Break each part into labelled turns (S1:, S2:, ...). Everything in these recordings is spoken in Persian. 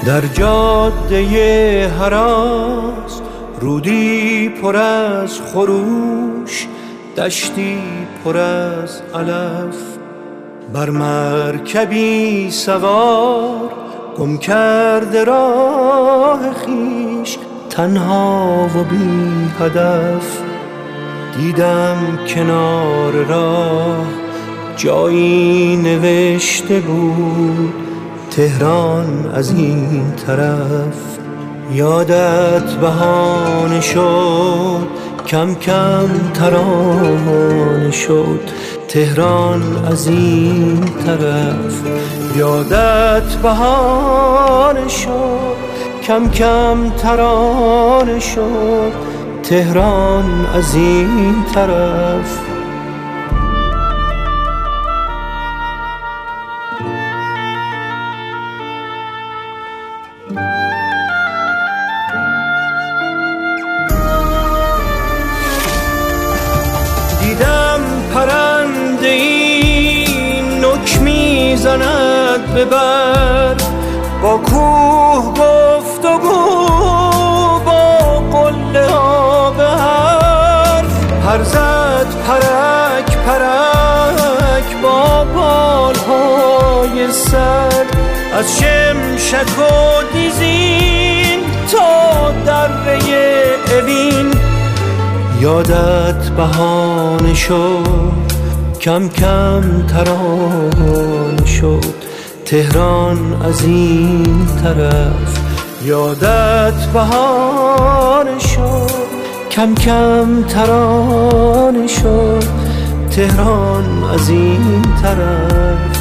S1: در جاده هراس رودی پر از خروش، دشتی پر از علف، بر مرکبی سوار گم کرده راه خویش، تنها و بی هدف. دیدم کنار راه جایی نوشته بود تهران از این طرف. یادت بهانه شد کم کم ترانه شد تهران از این طرف. یادت بهانه شد کم کم ترانه شد تهران از این طرف. دیدم پرنده این نک میزند به بر، با کوه گفتگو با قله ها به حرف. پر زد پرک پرک با بالهای سر، از شمشک و دیزین تا دره اوین. یادت بهانه شد کم کم ترانه شد تهران از این طرف. یادت بهانه شد کم کم ترانه شد تهران از این طرف.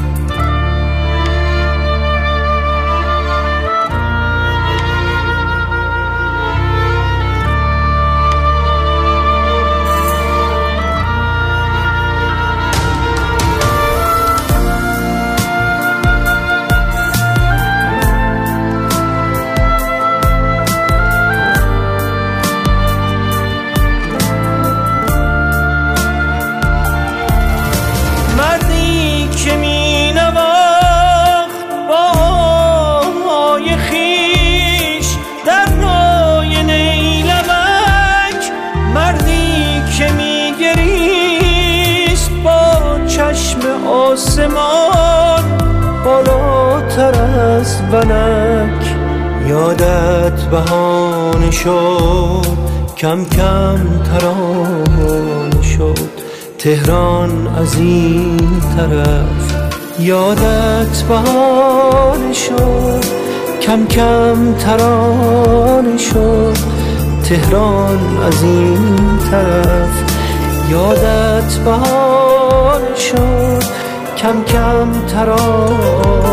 S1: آسمان بالاتر از فلک. یادت بهانه شد کم کم ترانه شد تهران از این طرف. یادت بهانه شد کم کم ترانه شد تهران از این طرف. یادت بهانه شد کم کم ترانه